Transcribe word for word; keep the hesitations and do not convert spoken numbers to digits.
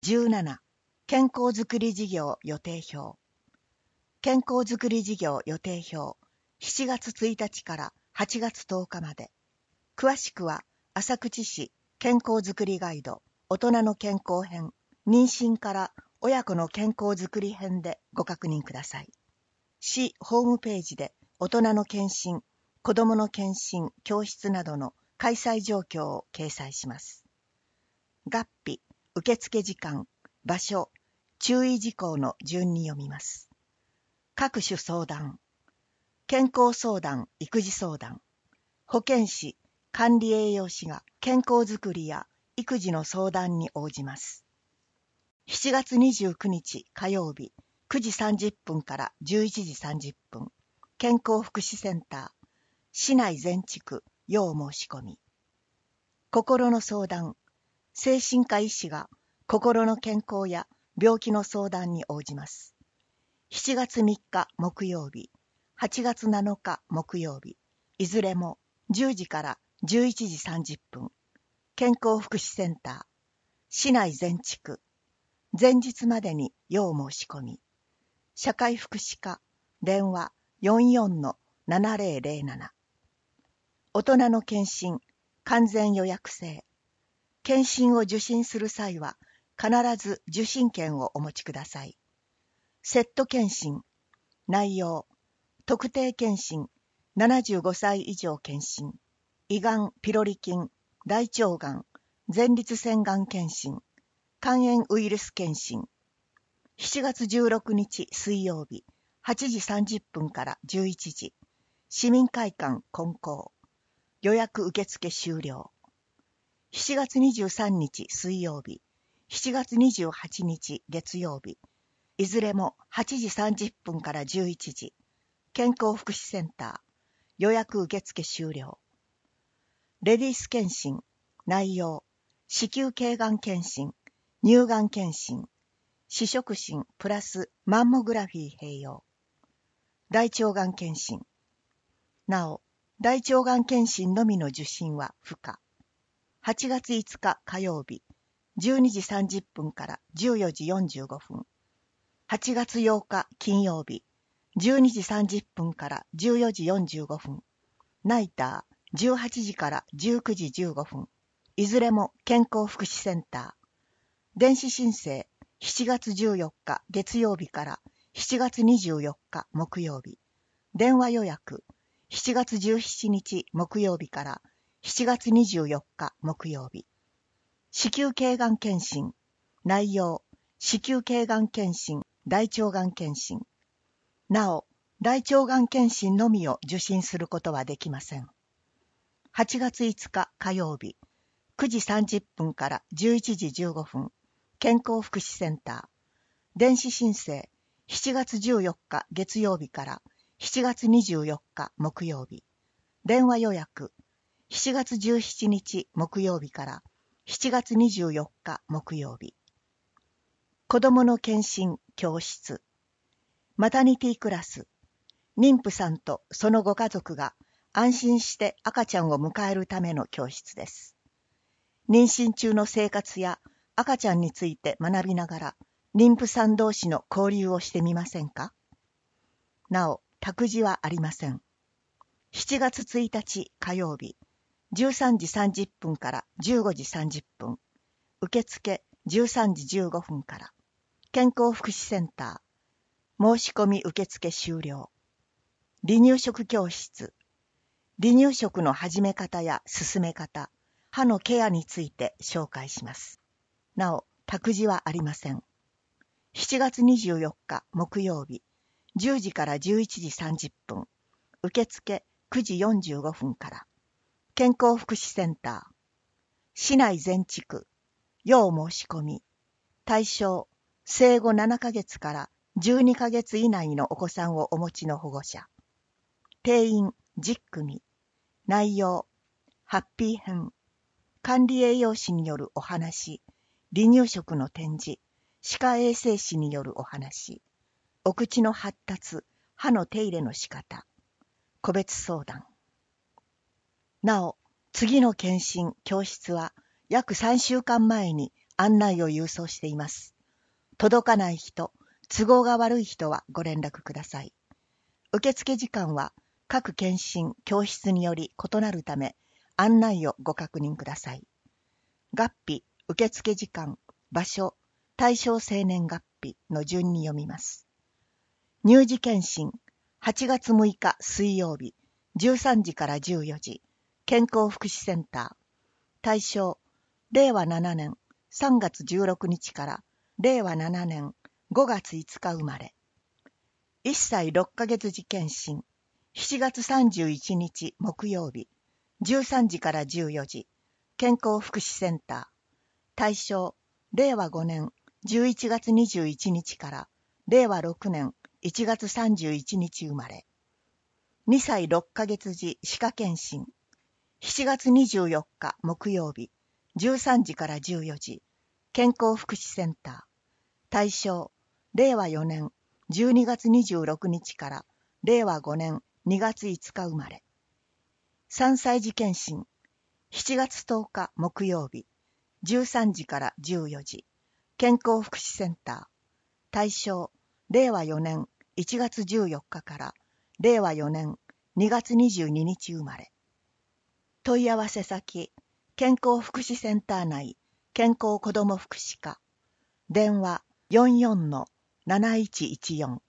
じゅうなな、健康づくり事業予定表。健康づくり事業予定表、しちがつついたちからはちがつとおかまで。詳しくは、浅口市健康づくりガイド、大人の健康編、妊娠から親子の健康づくり編でご確認ください。市ホームページで大人の健診、子どもの健診、教室などの開催状況を掲載します。月日、受付時間、場所、注意事項の順に読みます。各種相談、健康相談、育児相談、保健師、管理栄養士が健康づくりや育児の相談に応じます。しちがつにじゅうくにち火曜日、くじさんじゅっぷんからじゅういちじさんじゅっぷん、健康福祉センター、市内全地区、要申し込み。心の相談、精神科医師が心の健康や病気の相談に応じます。しちがつみっか木曜日、はちがつなのか木曜日、いずれもじゅうじからじゅういちじさんじゅっぷん、健康福祉センター、市内全地区、前日までに要申し込み。社会福祉課、電話 よんよんのななぜろぜろなな。大人の健診、完全予約制。健診を受診する際は、必ず受診券をお持ちください。セット健診、内容、特定健診、ななじゅうごさい以上健診、胃がん、ピロリ菌、大腸がん、前立腺がん健診、肝炎ウイルス健診。しちがつじゅうろくにち水曜日、はちじさんじゅっぷんからじゅういちじ、市民会館金光。予約受付終了。しちがつにじゅうさんにち水曜日、しちがつにじゅうはちにち月曜日、いずれもはちじさんじゅっぷんからじゅういちじ、健康福祉センター、予約受付終了。レディース検診、内容、子宮頸がん検診、乳がん検診、視触診プラスマンモグラフィー併用。大腸がん検診。なお、大腸がん検診のみの受診は不可。はちがついつか火曜日、じゅうにじさんじゅっぷんからじゅうよじよんじゅうごふん。はちがつようか金曜日、じゅうにじさんじゅっぷんからじゅうよじよんじゅうごふん。ナイター、じゅうはちじからじゅうくじじゅうごふん。いずれも健康福祉センター。電子申請、しちがつじゅうよっか月曜日からしちがつにじゅうよっか木曜日。電話予約、しちがつじゅうしちにち木曜日からしちがつにじゅうよっか木曜日。子宮頸がん検診。内容、子宮頸がん検診、大腸がん検診。なお、大腸がん検診のみを受診することはできません。はちがついつか火曜日、くじさんじゅっぷんからじゅういちじじゅうごふん、健康福祉センター。電子申請、しちがつじゅうよっか月曜日からしちがつにじゅうよっか木曜日。電話予約、しちがつじゅうしちにち木曜日からしちがつにじゅうよっか木曜日。子どもの健診教室。マタニティクラス。妊婦さんとそのご家族が安心して赤ちゃんを迎えるための教室です。妊娠中の生活や赤ちゃんについて学びながら、妊婦さん同士の交流をしてみませんか？なお、託児はありません。しちがつついたち火曜日、じゅうさんじさんじゅっぷんからじゅうごじさんじゅっぷん、受付じゅうさんじじゅうごふんから、健康福祉センター、申し込み受付終了。離乳食教室、離乳食の始め方や進め方、歯のケアについて紹介します。なお、託児はありません。しちがつにじゅうよっか木曜日、じゅうじからじゅういちじさんじゅっぷん、受付くじよんじゅうごふんから、健康福祉センター、市内全地区、要申し込み、対象、生後ななかげつからじゅうにかげつ以内のお子さんをお持ちの保護者、定員じゅっくみ、内容、ハッピー編、管理栄養士によるお話、離乳食の展示、歯科衛生士によるお話、お口の発達、歯の手入れの仕方、個別相談。なお、次の検診、教室は約さんしゅうかんまえに案内を郵送しています。届かない人、都合が悪い人はご連絡ください。受付時間は各検診、教室により異なるため、案内をご確認ください。月日、受付時間、場所、対象生年月日の順に読みます。乳児検診、はちがつむいか水曜日、じゅうさんじからじゅうよじ、健康福祉センター。対象、れいわななねんさんがつじゅうろくにちかられいわななねんごがついつか生まれ。いっさいろっかげつ時検診、しちがつさんじゅういちにち木曜日、じゅうさんじからじゅうよじ、健康福祉センター。対象、れいわごねんじゅういちがつにじゅういちにちかられいわろくねんいちがつさんじゅういちにち生まれ。にさいろっかげつ時歯科検診、しちがつにじゅうよっか木曜日、じゅうさんじからじゅうよじ、健康福祉センター。対象、れいわよねんじゅうにがつにじゅうろくにちかられいわごねんにがついつか生まれ。さんさい児検診、しちがつとおか木曜日、じゅうさんじからじゅうよじ、健康福祉センター。対象、れいわよねんいちがつじゅうよっかかられいわよねんにがつにじゅうににち生まれ。問い合わせ先、健康福祉センター内健康子ども福祉課。電話 よんよんのなないちいちよん